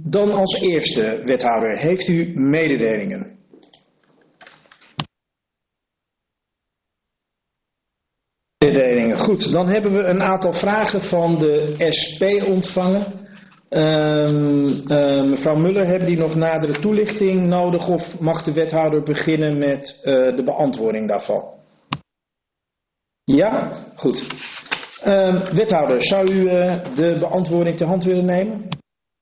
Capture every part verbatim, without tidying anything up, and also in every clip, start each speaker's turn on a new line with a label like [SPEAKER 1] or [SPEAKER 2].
[SPEAKER 1] Dan als eerste, wethouder, heeft u mededelingen? Mededelingen, goed. Dan hebben we een aantal vragen van de S P ontvangen. Um, uh, mevrouw Muller, hebben die nog nadere toelichting nodig of mag de wethouder beginnen met uh, de beantwoording daarvan? Ja, goed. Uh, wethouder, zou u uh, de beantwoording ter hand willen nemen?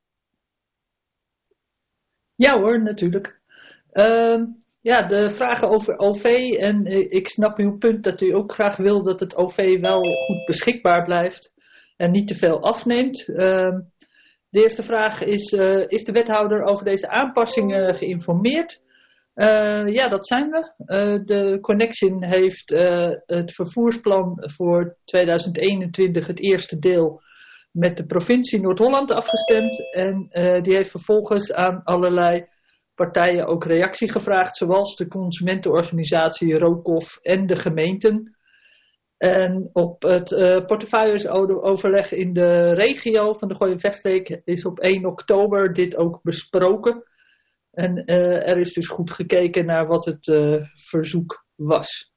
[SPEAKER 2] Ja hoor, natuurlijk. Uh, ja, de vragen over O V en uh, ik snap uw punt dat u ook graag wil dat het O V wel goed beschikbaar blijft en niet te veel afneemt. Uh, de eerste vraag is, uh, is de wethouder over deze aanpassingen geïnformeerd? Uh, ja, dat zijn we. Uh, de Connection heeft uh, het vervoersplan voor tweeduizend eenentwintig, het eerste deel, met de provincie Noord-Holland afgestemd. En uh, die heeft vervolgens aan allerlei partijen ook reactie gevraagd, zoals de consumentenorganisatie Rookoff en de gemeenten. En op het uh, portefeuilleoverleg in de regio van de Gooi-Vechtstreek is op één oktober dit ook besproken. En uh, er is dus goed gekeken naar wat het uh, verzoek was.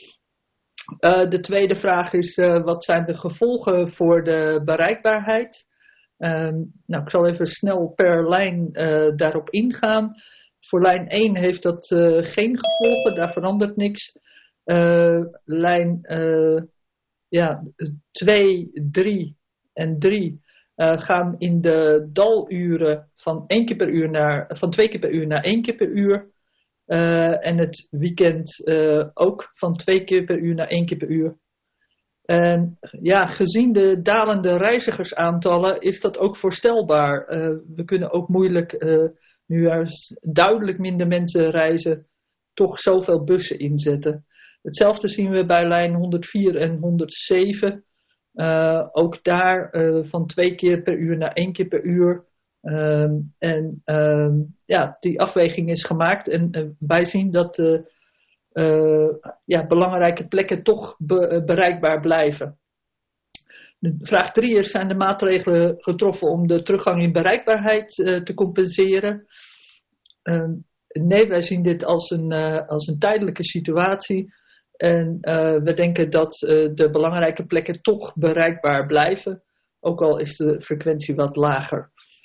[SPEAKER 2] Uh, de tweede vraag is, uh, wat zijn de gevolgen voor de bereikbaarheid? Uh, nou, ik zal even snel per lijn uh, daarop ingaan. Voor lijn één heeft dat uh, geen gevolgen, daar verandert niks. Uh, lijn uh, ja, twee, drie en drie uh, gaan in de daluren van, één keer per uur naar, van twee keer per uur naar één keer per uur. Uh, en het weekend uh, ook van twee keer per uur naar één keer per uur. En ja, gezien de dalende reizigersaantallen is dat ook voorstelbaar. Uh, we kunnen ook moeilijk, uh, nu er duidelijk minder mensen reizen, toch zoveel bussen inzetten. Hetzelfde zien we bij lijn honderdvier en honderdzeven. Uh, ook daar uh, van twee keer per uur naar één keer per uur. Um, en um, ja, die afweging is gemaakt en uh, wij zien dat uh, uh, ja, belangrijke plekken toch be- bereikbaar blijven. De vraag drie is, zijn de maatregelen getroffen om de teruggang in bereikbaarheid uh, te compenseren? Um, nee, wij zien dit als een, uh, als een tijdelijke situatie. En uh, we denken dat uh, de belangrijke plekken toch bereikbaar blijven, ook al is de frequentie wat lager.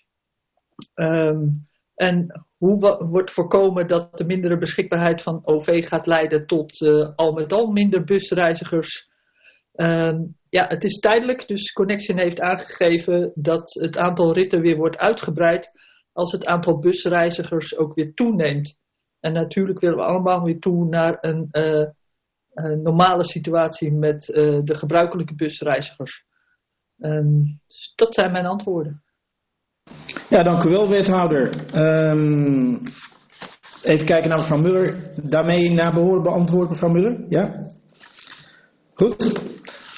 [SPEAKER 2] Um, en hoe wa- wordt voorkomen dat de mindere beschikbaarheid van O V gaat leiden tot uh, al met al minder busreizigers? Um, ja, het is tijdelijk, dus Connection heeft aangegeven dat het aantal ritten weer wordt uitgebreid als het aantal busreizigers ook weer toeneemt. En natuurlijk willen we allemaal weer toe naar een, uh, een normale situatie met uh, de gebruikelijke busreizigers. Um, dus dat zijn mijn antwoorden.
[SPEAKER 1] Ja, dank u wel, wethouder. Um, even kijken naar mevrouw Muller. Daarmee naar behoren beantwoord, mevrouw Muller? Ja? Goed.